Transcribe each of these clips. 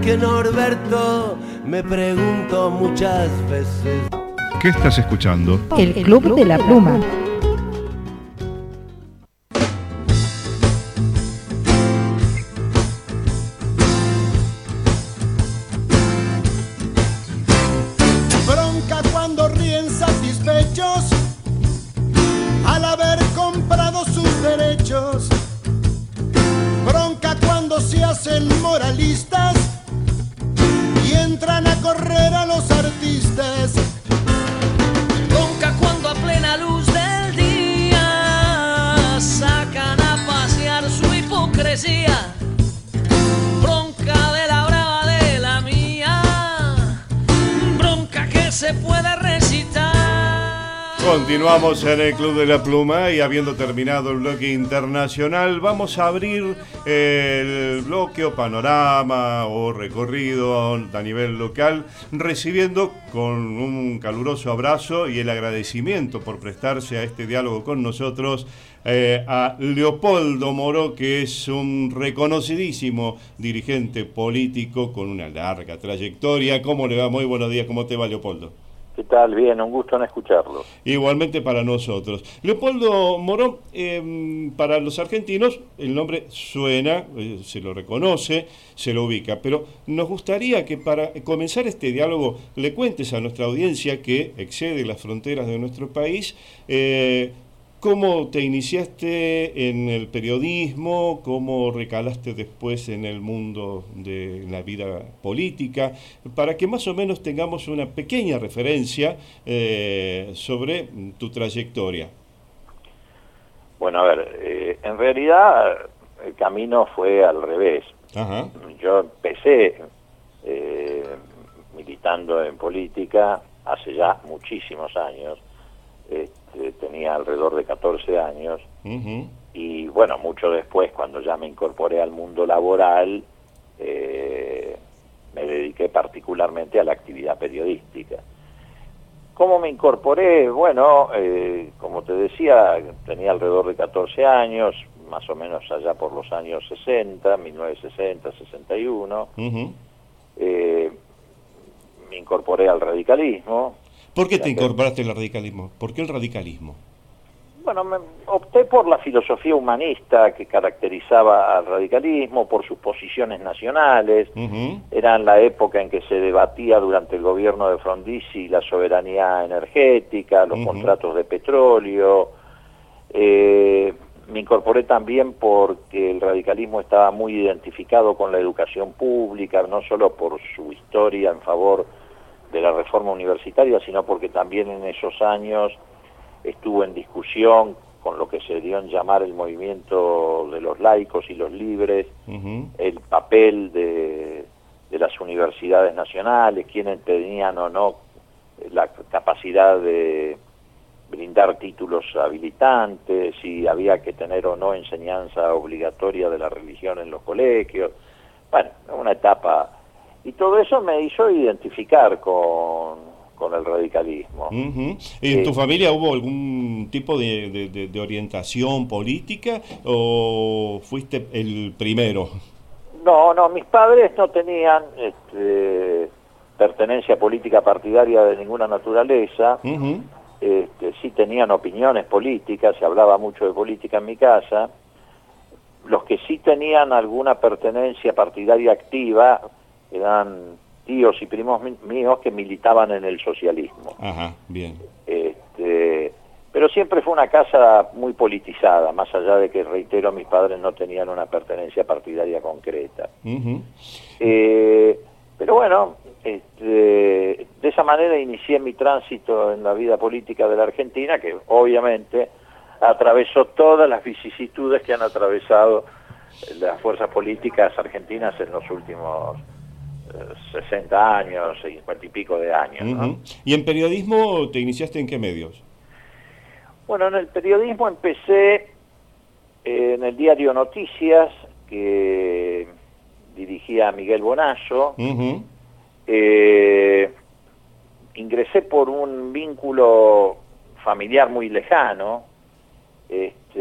que Norberto, me pregunto muchas veces. ¿Qué estás escuchando? El Club de la Pluma. Bronca cuando ríen satisfechos al haber comprado sus derechos. Bronca cuando se hacen moralistas y entran a correr a los artistas. Bronca cuando a plena luz del día sacan a pasear su hipocresía. Bronca de la brava de la mía, bronca que se puede recitar. Continuamos en el Club de la Pluma y habiendo terminado el bloque internacional, vamos a abrir el bloque o panorama o recorrido a nivel local, recibiendo con un caluroso abrazo y el agradecimiento por prestarse a este diálogo con nosotros a Leopoldo Moró, que es un reconocidísimo dirigente político con una larga trayectoria. ¿Cómo le va? Muy buenos días. ¿Cómo te va, Leopoldo? ¿Qué tal? Bien, un gusto en escucharlo. Igualmente para nosotros. Leopoldo Moró, para los argentinos el nombre suena, se lo reconoce, se lo ubica, pero nos gustaría que para comenzar este diálogo le cuentes a nuestra audiencia que excede las fronteras de nuestro país, ¿cómo te iniciaste en el periodismo? ¿Cómo recalaste después en el mundo de la vida política? Para que más o menos tengamos una pequeña referencia sobre tu trayectoria. Bueno, a ver, en realidad el camino fue al revés. Ajá. Yo empecé militando en política hace ya muchísimos años. Tenía alrededor de 14 años. Uh-huh. Y bueno, mucho después, cuando ya me incorporé al mundo laboral, me dediqué particularmente a la actividad periodística. ¿Cómo me incorporé? Bueno, como te decía, tenía alrededor de 14 años, más o menos allá por los años 60, 1960, 61. Uh-huh. Me incorporé al radicalismo. ¿Por qué te incorporaste al radicalismo? ¿Por qué el radicalismo? Bueno, opté por la filosofía humanista que caracterizaba al radicalismo, por sus posiciones nacionales. Uh-huh. Era en la época en que se debatía durante el gobierno de Frondizi la soberanía energética, los Uh-huh. contratos de petróleo. Me incorporé también porque el radicalismo estaba muy identificado con la educación pública, no solo por su historia en favor de la reforma universitaria, sino porque también en esos años estuvo en discusión con lo que se dio en llamar el movimiento de los laicos y los libres, Uh-huh. el papel de las universidades nacionales, quienes tenían o no la capacidad de brindar títulos habilitantes, si había que tener o no enseñanza obligatoria de la religión en los colegios. Bueno, una etapa. Y todo eso me hizo identificar con el radicalismo. Uh-huh. ¿En tu familia hubo algún tipo de orientación política o fuiste el primero? No, mis padres no tenían pertenencia política partidaria de ninguna naturaleza. Uh-huh. Sí tenían opiniones políticas, se hablaba mucho de política en mi casa. Los que sí tenían alguna pertenencia partidaria activa eran tíos y primos míos que militaban en el socialismo. Ajá, bien. Pero siempre fue una casa muy politizada, más allá de que, reitero, mis padres no tenían una pertenencia partidaria concreta. Uh-huh. Pero bueno, de esa manera inicié mi tránsito en la vida política de la Argentina, que obviamente atravesó todas las vicisitudes que han atravesado las fuerzas políticas argentinas en los últimos 60 años, 50 y pico de años, ¿no? Uh-huh. ¿Y en periodismo te iniciaste en qué medios? Bueno, en el periodismo empecé en el diario Noticias, que dirigía Miguel Bonazo. Uh-huh. Ingresé por un vínculo familiar muy lejano.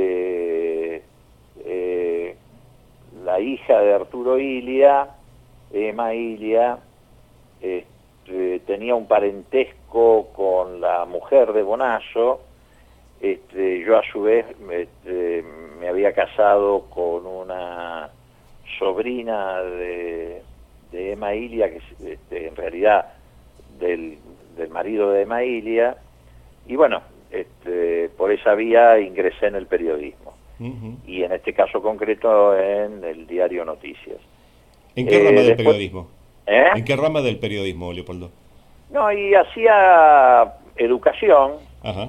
La hija de Arturo Ilia Emma Ilia tenía un parentesco con la mujer de Bonasso. Yo a su vez me había casado con una sobrina de Emma Ilia, que en realidad del marido de Emma Ilia, y bueno, por esa vía ingresé en el periodismo, y en este caso concreto en el diario Noticias. ¿En qué rama del después, periodismo? ¿Eh? ¿En qué rama del periodismo, Leopoldo? No, y hacía educación. Ajá.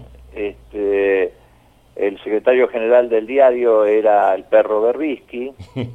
El secretario general del diario era el perro Berbisky.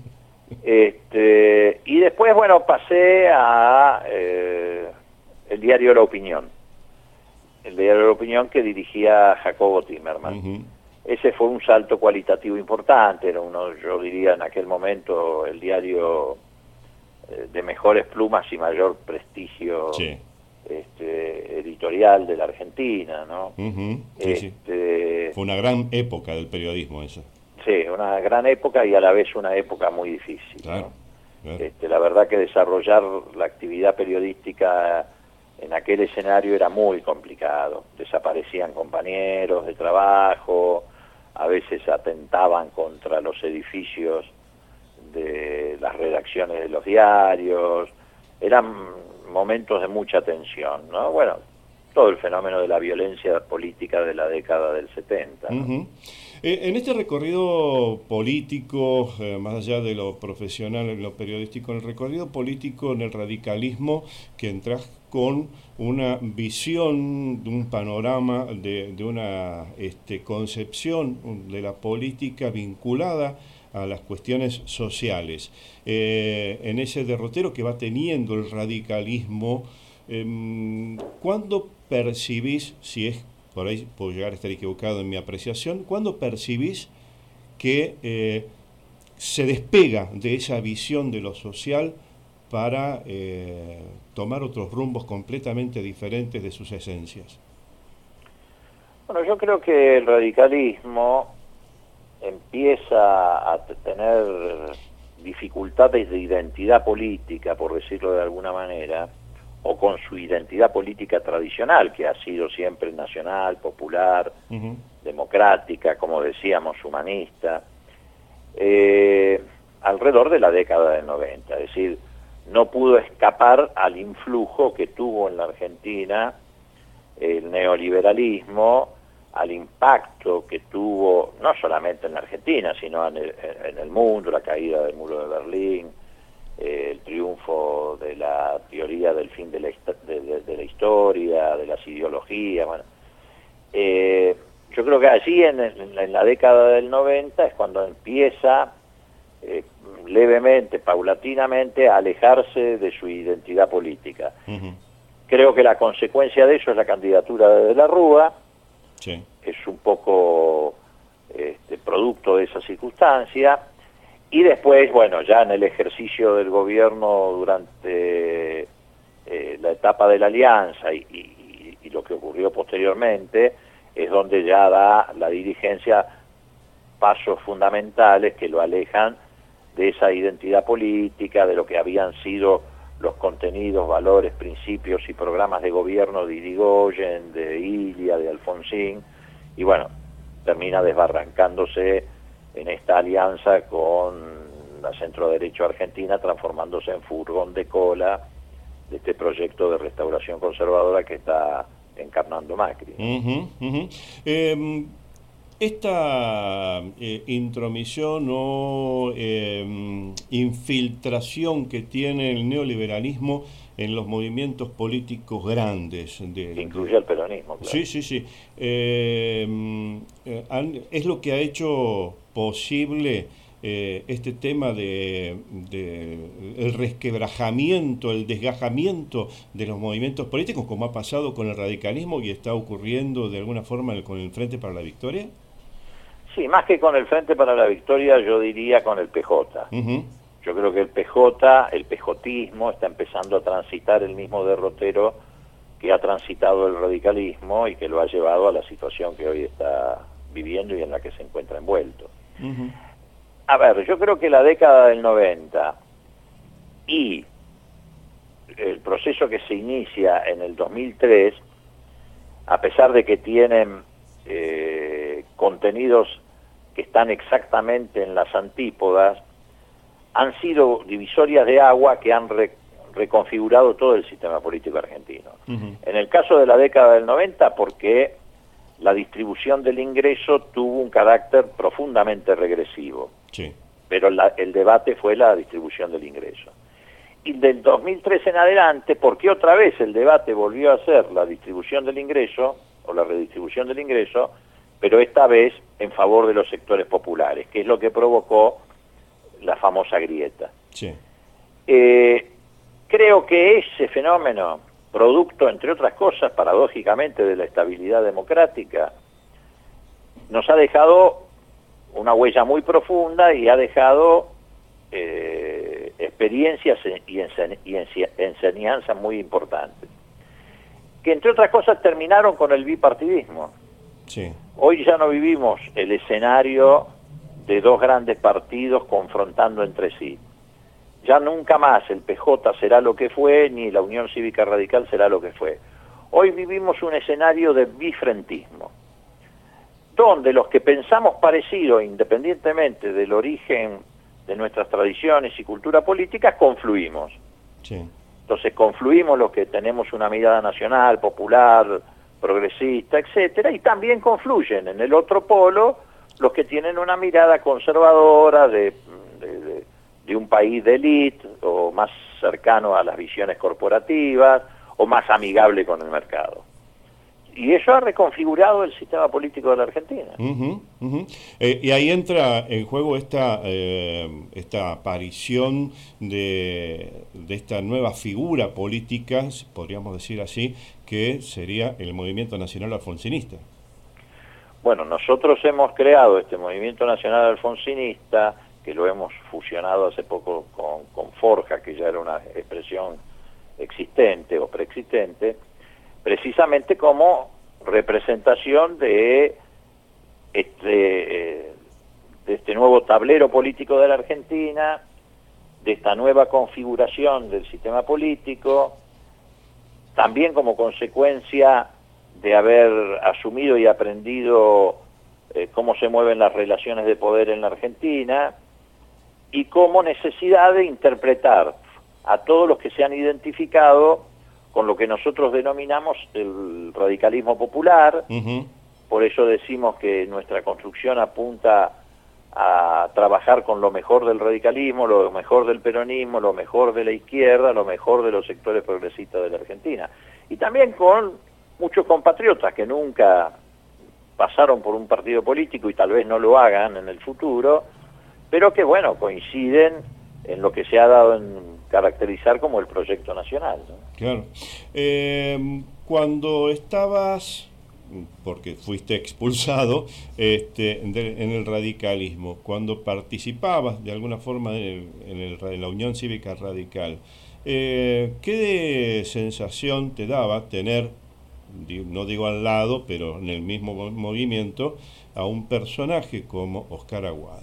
Y después, bueno, pasé a el diario La Opinión. El diario La Opinión que dirigía Jacobo Timerman. Ese fue un salto cualitativo importante, era uno, yo diría en aquel momento, el diario de mejores plumas y mayor prestigio editorial de la Argentina, ¿no? Sí. Fue una gran época del periodismo eso. Sí, una gran época y a la vez una época muy difícil. Claro, ¿no? claro. La verdad que desarrollar la actividad periodística en aquel escenario era muy complicado. Desaparecían compañeros de trabajo, a veces atentaban contra los edificios de las redacciones de los diarios. Eran momentos de mucha tensión, ¿no? Bueno, todo el fenómeno de la violencia política de la década del 70, ¿no? En este recorrido político, más allá de lo profesional, en lo periodístico, en el recorrido político, en el radicalismo, que entras con una visión, de un panorama, de una concepción de la política vinculada a las cuestiones sociales. En ese derrotero que va teniendo el radicalismo, ¿cuándo percibís, si es, por ahí puedo llegar a estar equivocado en mi apreciación, cuándo percibís que se despega de esa visión de lo social para tomar otros rumbos completamente diferentes de sus esencias? Bueno, yo creo que el radicalismo empieza a tener dificultades de identidad política, por decirlo de alguna manera, o con su identidad política tradicional, que ha sido siempre nacional, popular, democrática, como decíamos, humanista, alrededor de la década del 90. Es decir, no pudo escapar al influjo que tuvo en la Argentina el neoliberalismo, al impacto que tuvo, no solamente en la Argentina, sino en el mundo, la caída del muro de Berlín, el triunfo de la teoría del fin de la historia, de las ideologías. Bueno, yo creo que allí en la década del 90 es cuando empieza levemente, paulatinamente, a alejarse de su identidad política. Creo que la consecuencia de eso es la candidatura de la Rúa. Sí. Es un poco producto de esa circunstancia. Y después, bueno, ya en el ejercicio del gobierno durante la etapa de la Alianza y lo que ocurrió posteriormente, es donde ya da la dirigencia pasos fundamentales que lo alejan de esa identidad política, de lo que habían sido los contenidos, valores, principios y programas de gobierno de Irigoyen, de Ilia, de Alfonsín, y bueno, termina desbarrancándose en esta alianza con la centroderecha argentina, transformándose en furgón de cola de este proyecto de restauración conservadora que está encarnando Macri. Esta intromisión o infiltración que tiene el neoliberalismo en los movimientos políticos grandes. Incluye el peronismo, claro. Sí. Es lo que ha hecho posible este tema de el resquebrajamiento, el desgajamiento de los movimientos políticos, como ha pasado con el radicalismo y está ocurriendo de alguna forma con el Frente para la Victoria. Sí, más que con el Frente para la Victoria, yo diría con el PJ. Yo creo que el pejotismo está empezando a transitar el mismo derrotero que ha transitado el radicalismo y que lo ha llevado a la situación que hoy está viviendo y en la que se encuentra envuelto. A ver, yo creo que la década del 90 y el proceso que se inicia en el 2003, a pesar de que tienen contenidos que están exactamente en las antípodas, han sido divisorias de agua que han reconfigurado todo el sistema político argentino. En el caso de la década del 90, porque la distribución del ingreso tuvo un carácter profundamente regresivo, Sí. pero el debate fue la distribución del ingreso. Y del 2003 en adelante, porque otra vez el debate volvió a ser la distribución del ingreso, o la redistribución del ingreso, pero esta vez en favor de los sectores populares, que es lo que provocó la famosa grieta. Sí. Creo que ese fenómeno, producto, entre otras cosas, paradójicamente, de la estabilidad democrática, nos ha dejado una huella muy profunda y ha dejado experiencias y enseñanzas muy importantes, que entre otras cosas terminaron con el bipartidismo. Sí. Hoy ya no vivimos el escenario de dos grandes partidos confrontando entre sí. Ya nunca más el PJ será lo que fue, ni la Unión Cívica Radical será lo que fue. Hoy vivimos un escenario de bifrentismo, donde los que pensamos parecido, independientemente del origen de nuestras tradiciones y cultura política, confluimos. Sí. Entonces confluimos los que tenemos una mirada nacional, popular, progresista, etcétera, y también confluyen en el otro polo los que tienen una mirada conservadora de un país de élite, o más cercano a las visiones corporativas, o más amigable con el mercado. Y eso ha reconfigurado el sistema político de la Argentina. Y ahí entra en juego esta aparición de esta nueva figura política, podríamos decir así, que sería el Movimiento Nacional Alfonsinista. Bueno, nosotros hemos creado este Movimiento Nacional Alfonsinista, que lo hemos fusionado hace poco con Forja, que ya era una expresión existente o preexistente, precisamente como representación de este nuevo tablero político de la Argentina, de esta nueva configuración del sistema político, también como consecuencia de haber asumido y aprendido cómo se mueven las relaciones de poder en la Argentina, y como necesidad de interpretar a todos los que se han identificado con lo que nosotros denominamos el radicalismo popular. Por eso decimos que nuestra construcción apunta a trabajar con lo mejor del radicalismo, lo mejor del peronismo, lo mejor de la izquierda, lo mejor de los sectores progresistas de la Argentina. Y también con muchos compatriotas que nunca pasaron por un partido político y tal vez no lo hagan en el futuro, pero que, bueno, coinciden en lo que se ha dado en caracterizar como el proyecto nacional, ¿no? Claro. Cuando estabas, porque fuiste expulsado en el radicalismo, cuando participabas de alguna forma en la Unión Cívica Radical, ¿qué sensación te daba tener, no digo al lado, pero en el mismo movimiento, a un personaje como Oscar Aguada?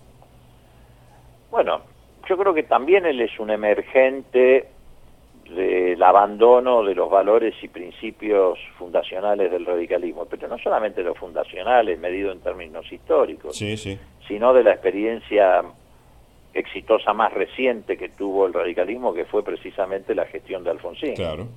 Bueno, yo creo que también él es un emergente del abandono de los valores y principios fundacionales del radicalismo, pero no solamente los fundacionales, medido en términos históricos, Sí, sí. sino de la experiencia exitosa más reciente que tuvo el radicalismo, que fue precisamente la gestión de Alfonsín. Claro.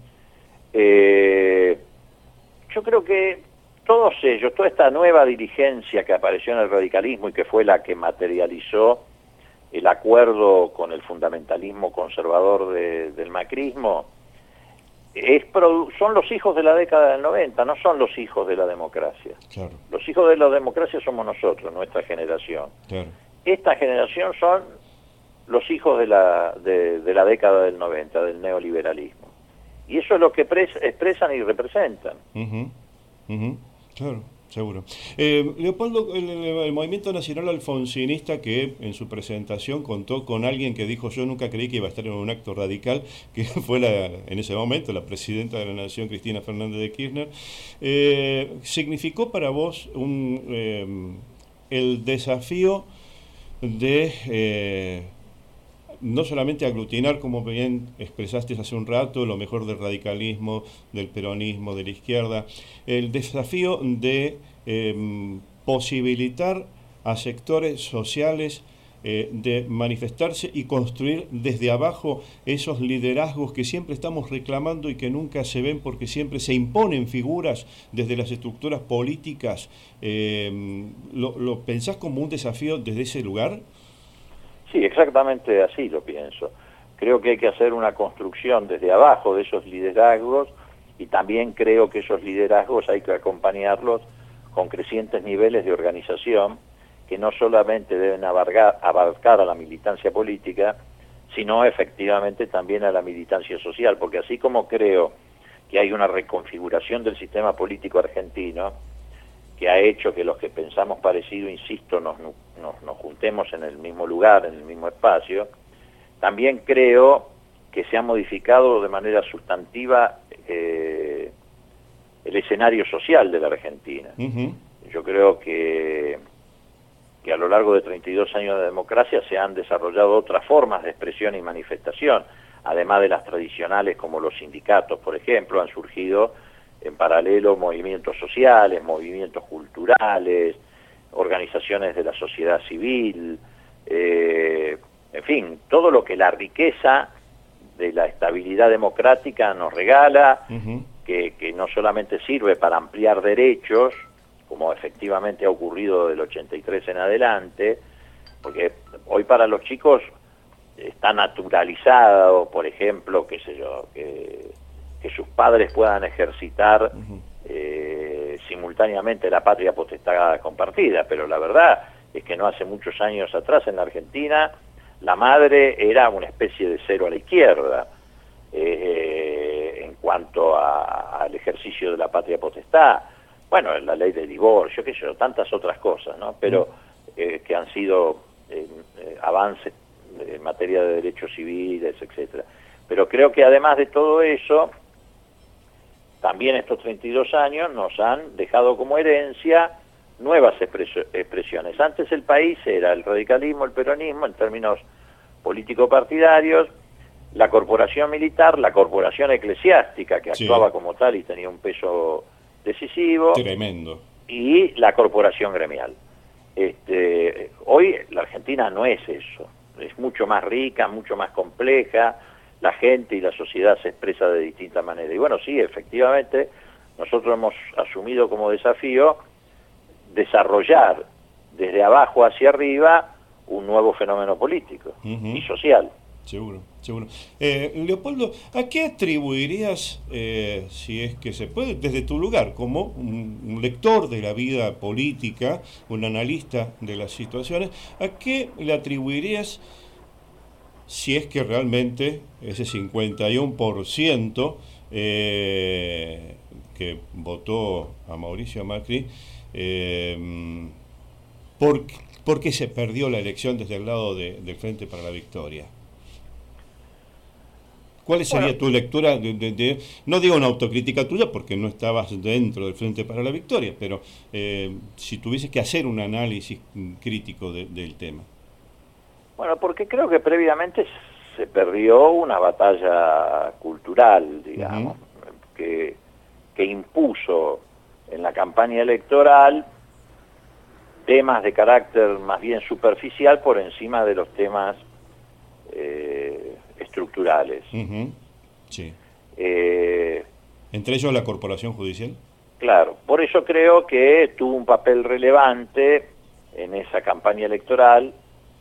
Yo creo que todos ellos, toda esta nueva dirigencia que apareció en el radicalismo y que fue la que materializó el acuerdo con el fundamentalismo conservador del macrismo, son los hijos de la década del 90, no son los hijos de la democracia. Claro. Los hijos de la democracia somos nosotros, nuestra generación. Claro. Esta generación son los hijos de la década del 90, del neoliberalismo. Y eso es lo que expresan y representan. Claro, seguro. Leopoldo, el Movimiento Nacional Alfonsinista, que en su presentación contó con alguien que dijo: yo nunca creí que iba a estar en un acto radical, que fue en ese momento la presidenta de la Nación, Cristina Fernández de Kirchner, ¿significó para vos el desafío de no solamente aglutinar, como bien expresaste hace un rato, lo mejor del radicalismo, del peronismo, de la izquierda, el desafío de posibilitar a sectores sociales de manifestarse y construir desde abajo esos liderazgos que siempre estamos reclamando y que nunca se ven porque siempre se imponen figuras desde las estructuras políticas. ¿Lo pensás como un desafío desde ese lugar? Sí, exactamente así lo pienso. Creo que hay que hacer una construcción desde abajo de esos liderazgos, y también creo que esos liderazgos hay que acompañarlos con crecientes niveles de organización que no solamente deben abarcar a la militancia política, sino efectivamente también a la militancia social, porque así como creo que hay una reconfiguración del sistema político argentino que ha hecho que los que pensamos parecido, insisto, nos juntemos en el mismo lugar, en el mismo espacio, también creo que se ha modificado de manera sustantiva el escenario social de la Argentina. Uh-huh. Yo creo que a lo largo de 32 años de democracia se han desarrollado otras formas de expresión y manifestación, además de las tradicionales como los sindicatos, por ejemplo, han surgido en paralelo movimientos sociales, movimientos culturales, organizaciones de la sociedad civil, en fin, todo lo que la riqueza de la estabilidad democrática nos regala, Uh-huh. que no solamente sirve para ampliar derechos, como efectivamente ha ocurrido del 83 en adelante, porque hoy para los chicos está naturalizado, por ejemplo, qué sé yo, que sus padres puedan ejercitar Uh-huh. simultáneamente la patria potestad compartida, pero la verdad es que no hace muchos años atrás en la Argentina la madre era una especie de cero a la izquierda en cuanto al ejercicio de la patria potestad. Bueno, la ley de divorcio, qué sé yo, tantas otras cosas, ¿no? Pero que han sido avances en materia de derechos civiles, etcétera. Pero creo que además de todo eso, también estos 32 años nos han dejado como herencia nuevas expresiones. Antes el país era el radicalismo, el peronismo, en términos político-partidarios, la corporación militar, la corporación eclesiástica, que actuaba Sí. como tal y tenía un peso decisivo, Tremendo. y la corporación gremial. Hoy la Argentina no es eso, es mucho más rica, mucho más compleja, la gente y la sociedad se expresa de distinta manera. Y bueno, sí, efectivamente, nosotros hemos asumido como desafío desarrollar desde abajo hacia arriba un nuevo fenómeno político Uh-huh. y social. Seguro, seguro. Leopoldo, ¿a qué atribuirías, si es que se puede, desde tu lugar, como un lector de la vida política, un analista de las situaciones, a qué le atribuirías, si es que realmente ese 51% que votó a Mauricio Macri, ¿por qué se perdió la elección desde el lado del Frente para la Victoria? ¿Cuál sería tu lectura no digo una autocrítica tuya porque no estabas dentro del Frente para la Victoria, pero si tuvieses que hacer un análisis crítico del tema? Bueno, porque creo que previamente se perdió una batalla cultural, digamos, que impuso en la campaña electoral temas de carácter más bien superficial por encima de los temas estructurales. Uh-huh. Sí. Entre ellos la Corporación Judicial. Claro, por eso creo que tuvo un papel relevante en esa campaña electoral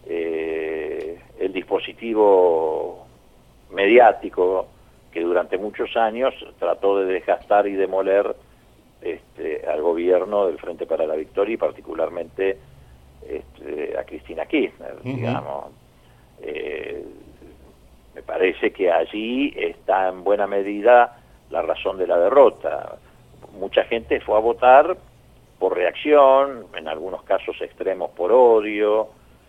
el dispositivo mediático que durante muchos años trató de desgastar y demoler al gobierno del Frente para la Victoria y particularmente a Cristina Kirchner, Uh-huh. digamos. Me parece que allí está en buena medida la razón de la derrota. Mucha gente fue a votar por reacción, en algunos casos extremos por odio,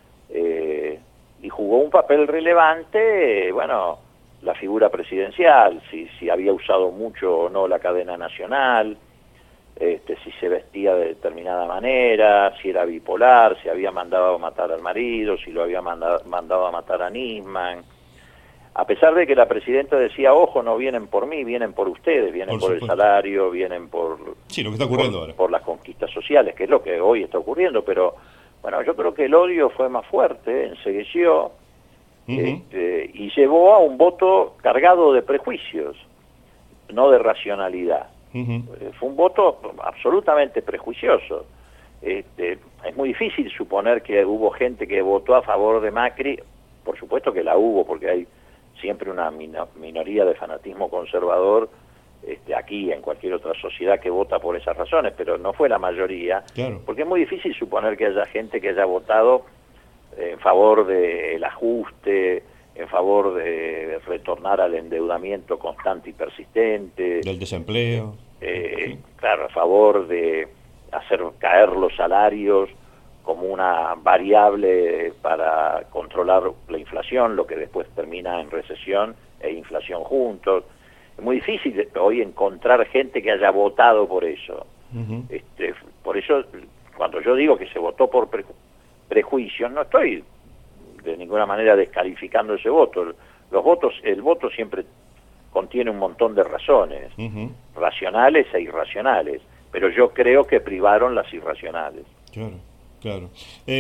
y jugó un papel relevante, bueno, la figura presidencial, si había usado mucho o no la cadena nacional, si se vestía de determinada manera, si era bipolar, si había mandado a matar al marido, si lo había mandado a matar a Nisman. A pesar de que la presidenta decía, ojo, no vienen por mí, vienen por ustedes, vienen por el salario, vienen por, sí, lo que está ocurriendo ahora, por las conquistas sociales, que es lo que hoy está ocurriendo. Pero bueno, yo creo que el odio fue más fuerte, ensegueció, y llevó a un voto cargado de prejuicios, no de racionalidad. Fue un voto absolutamente prejuicioso. Es muy difícil suponer que hubo gente que votó a favor de Macri. Por supuesto que la hubo, porque hay siempre una minoría de fanatismo conservador aquí y en cualquier otra sociedad que vota por esas razones, pero no fue la mayoría, claro. Porque es muy difícil suponer que haya gente que haya votado en favor del ajuste, en favor de retornar al endeudamiento constante y persistente, del desempleo, claro, a favor de hacer caer los salarios como una variable para controlar la inflación, lo que después termina en recesión e inflación juntos. Es muy difícil hoy encontrar gente que haya votado por eso. Por eso, cuando yo digo que se votó por prejuicios, no estoy de ninguna manera descalificando ese voto. El voto siempre contiene un montón de razones, racionales e irracionales, pero yo creo que privaron las irracionales. Claro.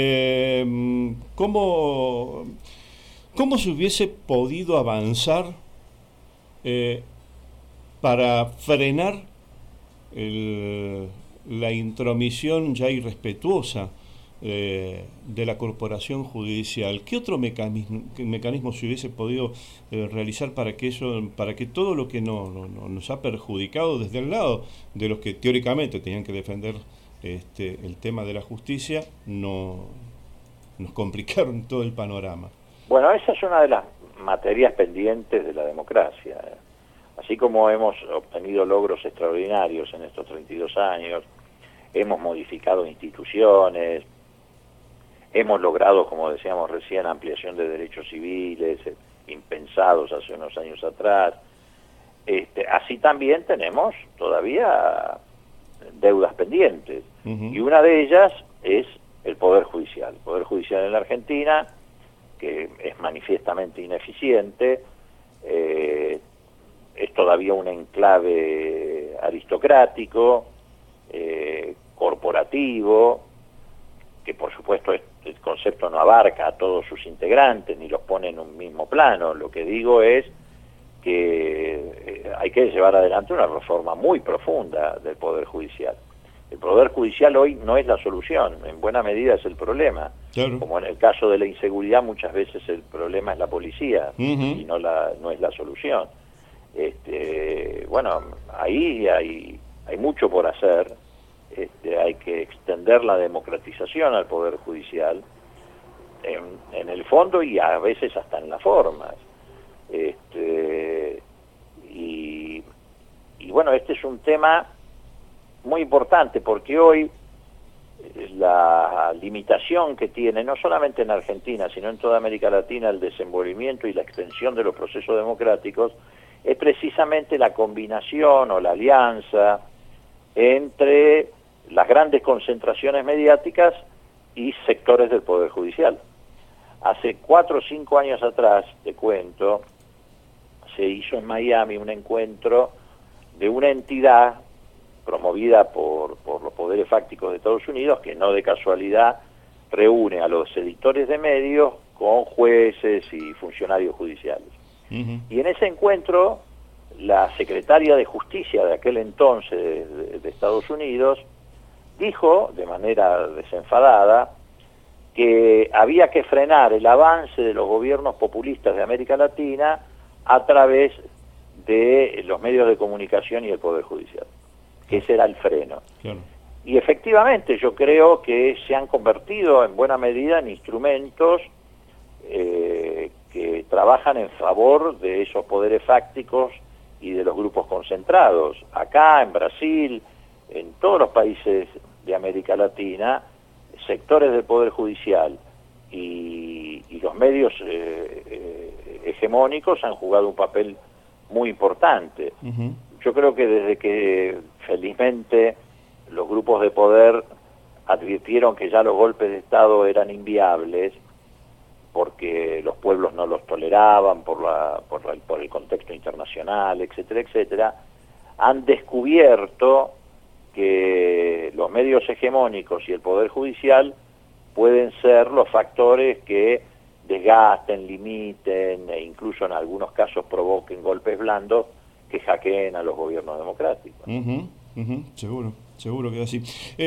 ¿Cómo se hubiese podido avanzar para frenar la intromisión ya irrespetuosa de la corporación judicial? ¿Qué otro mecanismo se hubiese podido realizar para que todo lo que nos ha perjudicado desde el lado de los que teóricamente tenían que defender el tema de la justicia, nos complicaron todo el panorama? Bueno, esa es una de las materias pendientes de la democracia. Así como hemos obtenido logros extraordinarios en estos 32 años, hemos modificado instituciones, hemos logrado, como decíamos recién, ampliación de derechos civiles, impensados hace unos años atrás. Así también tenemos todavía deudas pendientes, y una de ellas es el Poder Judicial. El Poder Judicial en la Argentina, que es manifiestamente ineficiente, es todavía un enclave aristocrático, corporativo, que por supuesto el concepto no abarca a todos sus integrantes ni los pone en un mismo plano. Lo que digo es que hay que llevar adelante una reforma muy profunda del Poder Judicial. El Poder Judicial hoy no es la solución, en buena medida es el problema. Claro. Como en el caso de la inseguridad, muchas veces el problema es la policía y no es la solución. Bueno, ahí hay mucho por hacer. Hay que extender la democratización al Poder Judicial en el fondo y a veces hasta en las formas. Y bueno, este es un tema muy importante porque hoy la limitación que tiene, no solamente en Argentina, sino en toda América Latina, el desenvolvimiento y la extensión de los procesos democráticos, es precisamente la combinación o la alianza entre las grandes concentraciones mediáticas y sectores del Poder Judicial. Hace 4 o 5 años atrás, te cuento, se hizo en Miami un encuentro de una entidad promovida por los poderes fácticos de Estados Unidos, que no de casualidad reúne a los editores de medios con jueces y funcionarios judiciales. Y en ese encuentro, la secretaria de Justicia de aquel entonces de Estados Unidos dijo de manera desenfadada que había que frenar el avance de los gobiernos populistas de América Latina a través de los medios de comunicación y el Poder Judicial, que ese era el freno. Claro. Y efectivamente yo creo que se han convertido en buena medida en instrumentos que trabajan en favor de esos poderes fácticos y de los grupos concentrados. Acá, en Brasil, en todos los países de América Latina, sectores del Poder Judicial y los medios hegemónicos han jugado un papel muy importante. Yo creo que desde que felizmente los grupos de poder advirtieron que ya los golpes de Estado eran inviables porque los pueblos no los toleraban por el contexto internacional, etcétera, etcétera, han descubierto que los medios hegemónicos y el Poder Judicial pueden ser los factores que desgasten, limiten e incluso en algunos casos provoquen golpes blandos que hackeen a los gobiernos democráticos. Seguro que es así.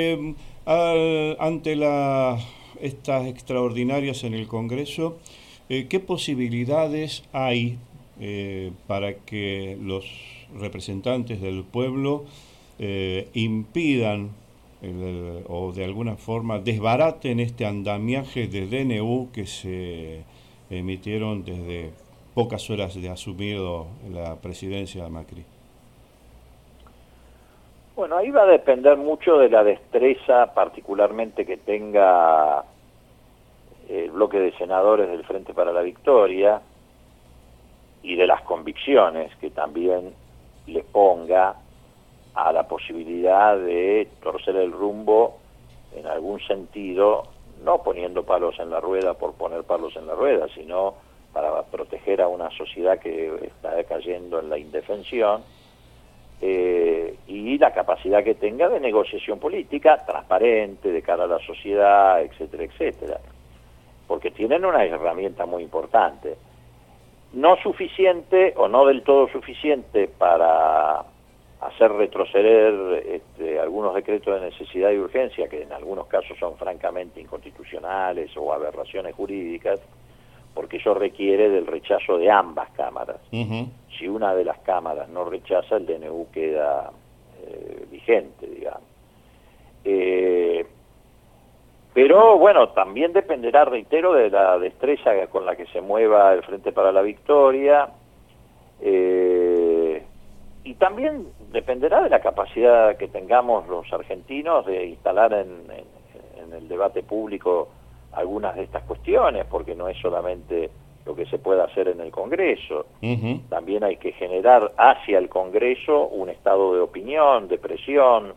Ante estas extraordinarias en el Congreso, ¿qué posibilidades hay para que los representantes del pueblo impidan o de alguna forma desbaraten este andamiaje de DNU que se emitieron desde pocas horas de asumido la presidencia de Macri? Bueno, ahí va a depender mucho de la destreza particularmente que tenga el bloque de senadores del Frente para la Victoria y de las convicciones que también le ponga a la posibilidad de torcer el rumbo en algún sentido, no poniendo palos en la rueda por poner palos en la rueda, sino para proteger a una sociedad que está cayendo en la indefensión, y la capacidad que tenga de negociación política transparente de cara a la sociedad, etcétera, etcétera, porque tienen una herramienta muy importante, no suficiente o no del todo suficiente para hacer retroceder algunos decretos de necesidad y urgencia, que en algunos casos son francamente inconstitucionales o aberraciones jurídicas, porque eso requiere del rechazo de ambas cámaras. Si una de las cámaras no rechaza, el DNU queda vigente, digamos. Pero bueno, también dependerá, reitero, de la destreza con la que se mueva el Frente para la Victoria, y también dependerá de la capacidad que tengamos los argentinos de instalar en el debate público algunas de estas cuestiones, porque no es solamente lo que se puede hacer en el Congreso, también hay que generar hacia el Congreso un estado de opinión, de presión,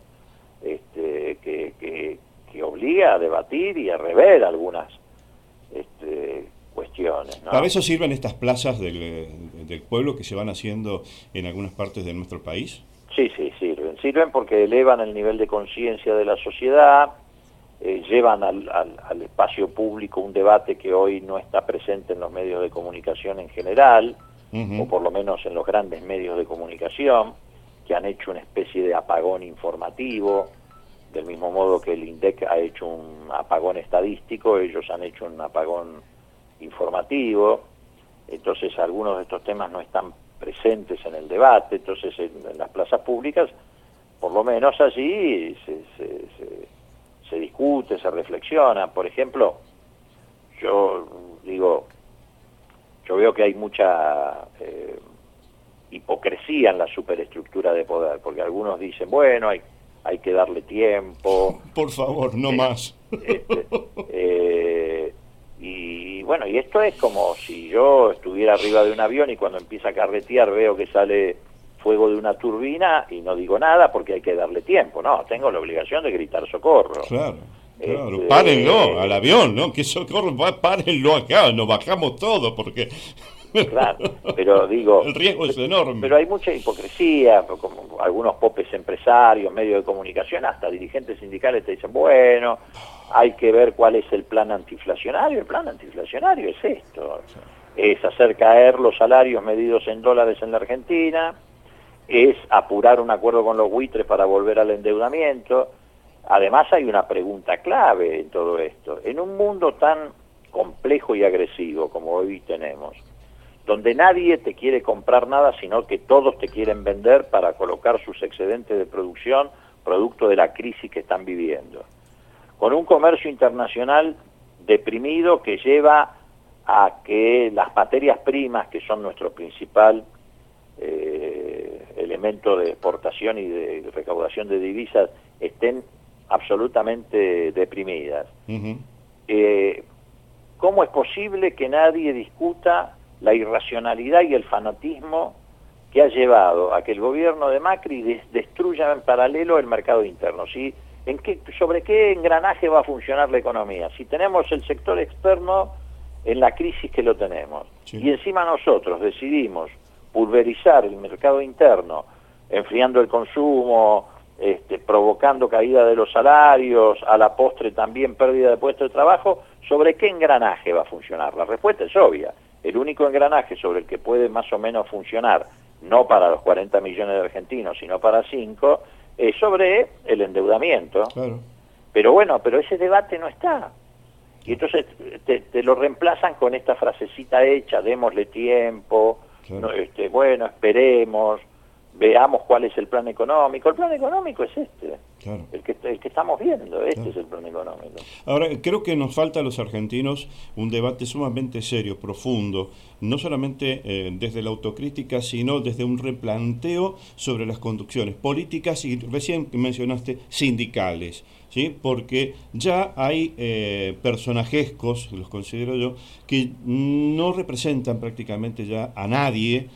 que obliga a debatir y a rever algunas cuestiones, ¿no? ¿Para eso sirven estas plazas del pueblo que se van haciendo en algunas partes de nuestro país? Sí, sirven porque elevan el nivel de conciencia de la sociedad, llevan al espacio público un debate que hoy no está presente en los medios de comunicación en general, o por lo menos en los grandes medios de comunicación, que han hecho una especie de apagón informativo, del mismo modo que el INDEC ha hecho un apagón estadístico, ellos han hecho un apagón informativo. Entonces algunos de estos temas no están presentes en el debate, entonces en las plazas públicas, por lo menos allí se discute, se reflexiona. Por ejemplo, yo veo que hay mucha hipocresía en la superestructura de poder, porque algunos dicen, bueno, hay que darle tiempo. Por favor, no más. Y bueno, y esto es como si yo estuviera arriba de un avión y cuando empieza a carretear veo que sale fuego de una turbina y no digo nada porque hay que darle tiempo. No, tengo la obligación de gritar socorro. Claro. Párenlo al avión, ¿no? Que socorro, párenlo acá, nos bajamos todos porque... Claro, pero digo... El riesgo es enorme. Pero hay mucha hipocresía, como algunos popes empresarios, medios de comunicación, hasta dirigentes sindicales te dicen, bueno, hay que ver cuál es el plan antiinflacionario. El plan antiinflacionario es esto, es hacer caer los salarios medidos en dólares en la Argentina, es apurar un acuerdo con los buitres para volver al endeudamiento. Además hay una pregunta clave en todo esto. En un mundo tan complejo y agresivo como hoy tenemos, donde nadie te quiere comprar nada, sino que todos te quieren vender para colocar sus excedentes de producción, producto de la crisis que están viviendo. Con un comercio internacional deprimido que lleva a que las materias primas, que son nuestro principal elemento de exportación y de recaudación de divisas, estén absolutamente deprimidas. ¿Cómo es posible que nadie discuta la irracionalidad y el fanatismo que que ha llevado a que el gobierno de Macri destruya en paralelo el mercado interno. ¿Sí? ¿Sobre qué engranaje va a funcionar la economía? Si tenemos el sector externo en la crisis que lo tenemos, sí, y encima nosotros decidimos pulverizar el mercado interno, enfriando el consumo, provocando caída de los salarios, a la postre también pérdida de puestos de trabajo, ¿sobre qué engranaje va a funcionar? La respuesta es obvia. El único engranaje sobre el que puede más o menos funcionar, no para los 40 millones de argentinos, sino para 5, es sobre el endeudamiento. Claro. Pero bueno, pero ese debate no está. Y entonces te lo reemplazan con esta frasecita hecha, démosle tiempo, claro, no, bueno, esperemos, veamos cuál es el plan económico. El plan económico es claro, el que estamos viendo, claro, es el plan económico. Ahora, creo que nos falta a los argentinos un debate sumamente serio, profundo, no solamente desde la autocrítica, sino desde un replanteo sobre las conducciones políticas y recién mencionaste sindicales, ¿sí? Porque ya hay personajescos, los considero yo, que no representan prácticamente ya a nadie,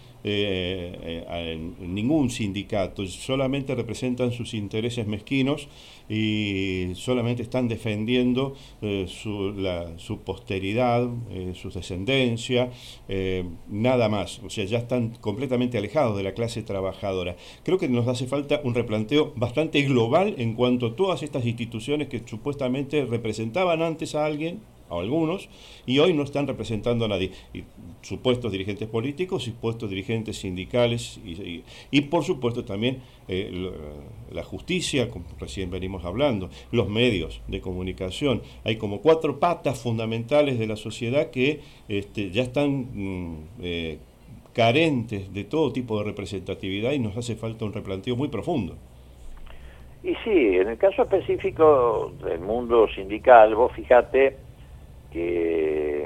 ningún sindicato, solamente representan sus intereses mezquinos y solamente están defendiendo su posteridad, su descendencia, nada más. O sea, ya están completamente alejados de la clase trabajadora. Creo que nos hace falta un replanteo bastante global en cuanto a todas estas instituciones que supuestamente representaban antes a alguien, a algunos, y hoy no están representando a nadie, y supuestos dirigentes políticos, supuestos dirigentes sindicales, y por supuesto también la justicia, como recién venimos hablando, los medios de comunicación. Hay como 4 patas fundamentales de la sociedad que ya están carentes de todo tipo de representatividad y nos hace falta un replanteo muy profundo. Y sí, en el caso específico del mundo sindical, vos fíjate que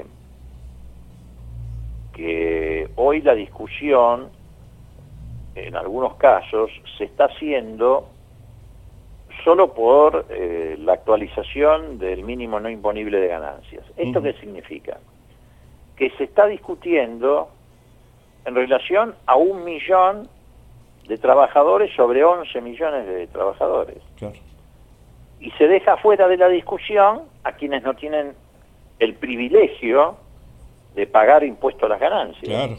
hoy la discusión, en algunos casos, se está haciendo solo por la actualización del mínimo no imponible de ganancias. ¿Esto qué significa? Que se está discutiendo en relación a 1 millón de trabajadores sobre 11 millones de trabajadores. Claro. Y se deja fuera de la discusión a quienes no tienen el privilegio de pagar impuesto a las ganancias. Claro.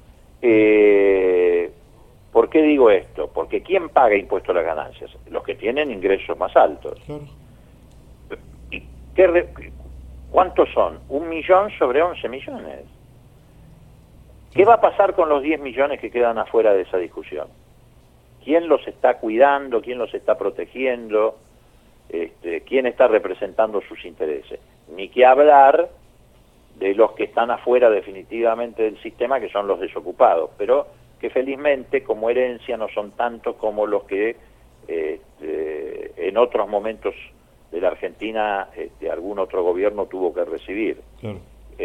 ¿Por qué digo esto? Porque ¿quién paga impuesto a las ganancias? Los que tienen ingresos más altos. Claro. ¿Y cuántos son? 1 millón sobre 11 millones. ¿Qué va a pasar con los 10 millones que quedan afuera de esa discusión? ¿Quién los está cuidando? ¿Quién los está protegiendo? ¿Quién está representando sus intereses? Ni que hablar de los que están afuera definitivamente del sistema, que son los desocupados, pero que felizmente como herencia no son tantos como los que en otros momentos de la Argentina algún otro gobierno tuvo que recibir. Claro.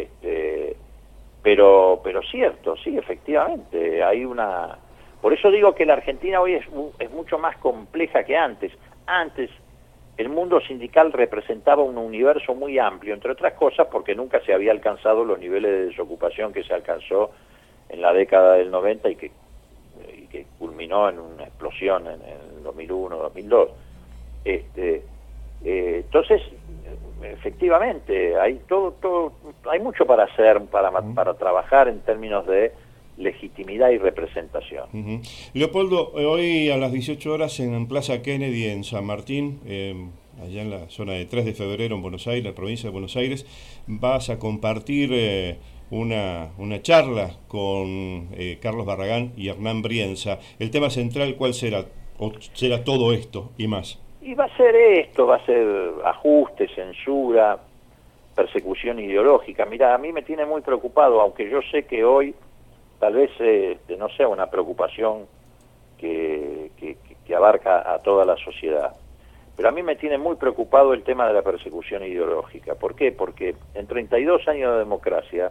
Pero cierto, sí, efectivamente, hay una... Por eso digo que la Argentina hoy es mucho más compleja que antes. Antes el mundo sindical representaba un universo muy amplio, entre otras cosas porque nunca se había alcanzado los niveles de desocupación que se alcanzó en la década del 90 y que culminó en una explosión en el 2001, 2002. Entonces, efectivamente, hay hay mucho para hacer, para trabajar en términos de legitimidad y representación. Leopoldo, hoy a las 18 horas en Plaza Kennedy en San Martín, allá en la zona de 3 de febrero en Buenos Aires, la provincia de Buenos Aires, vas a compartir una charla con Carlos Barragán y Hernán Brienza. El tema central, ¿cuál será? ¿O será todo esto y más? Y va a ser esto, va a ser ajuste, censura, persecución ideológica. Mira, a mí me tiene muy preocupado, aunque yo sé que hoy tal vez no sea una preocupación que abarca a toda la sociedad. Pero a mí me tiene muy preocupado el tema de la persecución ideológica. ¿Por qué? Porque en 32 años de democracia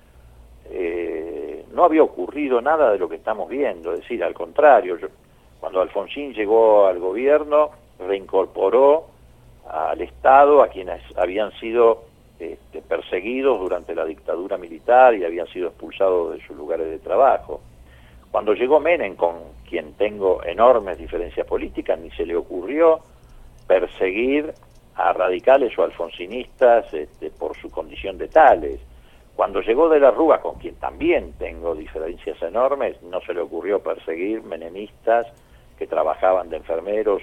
no había ocurrido nada de lo que estamos viendo. Es decir, al contrario, cuando Alfonsín llegó al gobierno, reincorporó al Estado a quienes habían sido perseguidos durante la dictadura militar y habían sido expulsados de sus lugares de trabajo. Cuando llegó Menem, con quien tengo enormes diferencias políticas, ni se le ocurrió perseguir a radicales o alfonsinistas por su condición de tales. Cuando llegó De la Rúa, con quien también tengo diferencias enormes, no se le ocurrió perseguir menemistas que trabajaban de enfermeros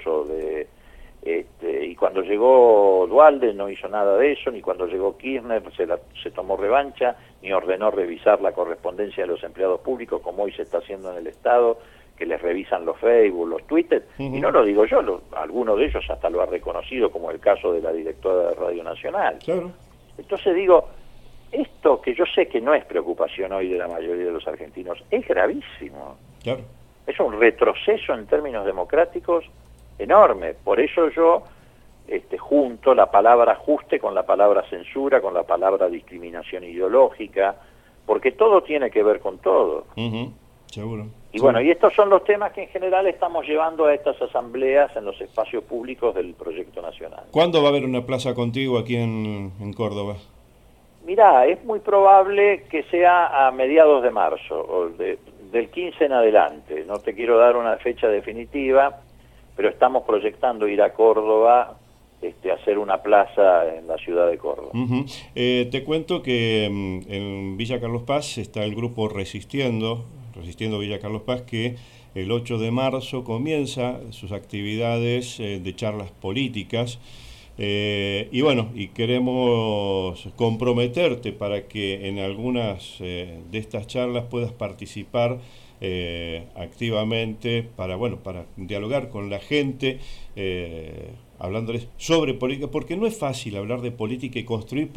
y cuando llegó Duhalde no hizo nada de eso, ni cuando llegó Kirchner se tomó revancha, ni ordenó revisar la correspondencia de los empleados públicos, como hoy se está haciendo en el Estado, que les revisan los Facebook, los Twitter, y no lo digo yo, alguno de ellos hasta lo ha reconocido, como el caso de la directora de Radio Nacional. Claro. Entonces digo, esto que yo sé que no es preocupación hoy de la mayoría de los argentinos, es gravísimo. Claro. Es un retroceso en términos democráticos enorme. Por eso yo junto la palabra ajuste con la palabra censura, con la palabra discriminación ideológica, porque todo tiene que ver con todo. Seguro. Y bueno, y estos son los temas que en general estamos llevando a estas asambleas en los espacios públicos del Proyecto Nacional. ¿Cuándo va a haber una plaza contigo aquí en Córdoba? Mirá, es muy probable que sea a mediados de marzo, o del 15 en adelante. No te quiero dar una fecha definitiva, pero estamos proyectando ir a Córdoba, hacer una plaza en la ciudad de Córdoba. Te cuento que en Villa Carlos Paz está el grupo Resistiendo Villa Carlos Paz, que el 8 de marzo comienza sus actividades de charlas políticas. Y bueno, y queremos comprometerte para que en algunas de estas charlas puedas participar activamente para dialogar con la gente, hablándoles sobre política, porque no es fácil hablar de política y construir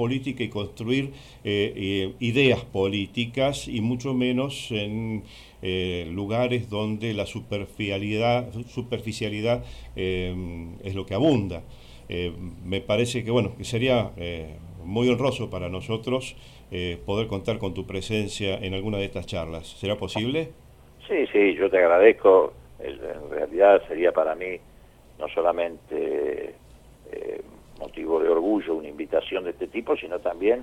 ideas políticas, y mucho menos en lugares donde la superficialidad es lo que abunda. Me parece que sería muy honroso para nosotros poder contar con tu presencia en alguna de estas charlas. ¿Será posible? Sí, yo te agradezco. En realidad sería para mí no solamente motivo de orgullo una invitación de este tipo, sino también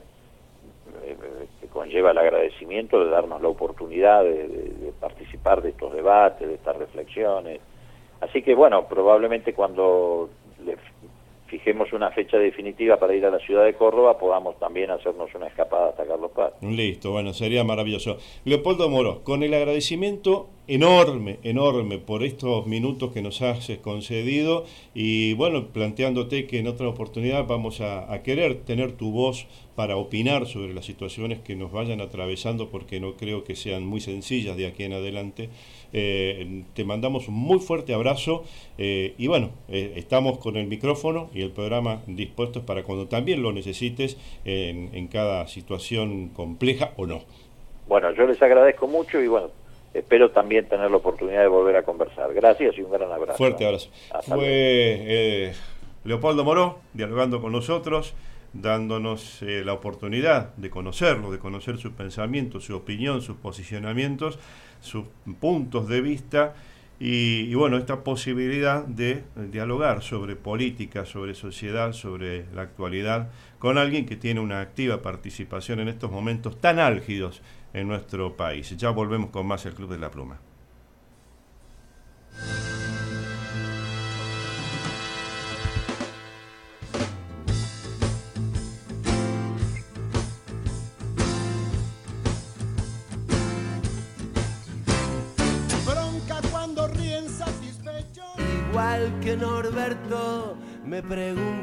que conlleva el agradecimiento de darnos la oportunidad de participar de estos debates, de estas reflexiones. Así que bueno, probablemente cuando fijemos una fecha definitiva para ir a la ciudad de Córdoba, podamos también hacernos una escapada hasta Carlos Paz. Listo, bueno, sería maravilloso. Leopoldo Moro, con el agradecimiento enorme por estos minutos que nos has concedido, y bueno, planteándote que en otra oportunidad vamos a querer tener tu voz para opinar sobre las situaciones que nos vayan atravesando, porque no creo que sean muy sencillas de aquí en adelante. Te mandamos un muy fuerte abrazo, y bueno, estamos con el micrófono y el programa dispuestos para cuando también lo necesites en cada situación compleja o no. Bueno, yo les agradezco mucho y bueno, espero también tener la oportunidad de volver a conversar. Gracias y un gran abrazo. Fuerte abrazo. Fue Leopoldo Moro dialogando con nosotros, dándonos la oportunidad de conocerlo, de conocer sus pensamientos, su opinión, sus posicionamientos, sus puntos de vista, y bueno, esta posibilidad de dialogar sobre política, sobre sociedad, sobre la actualidad, con alguien que tiene una activa participación en estos momentos tan álgidos en nuestro país. Ya volvemos con más El Club de la Pluma. Igual que Norberto, me pregunto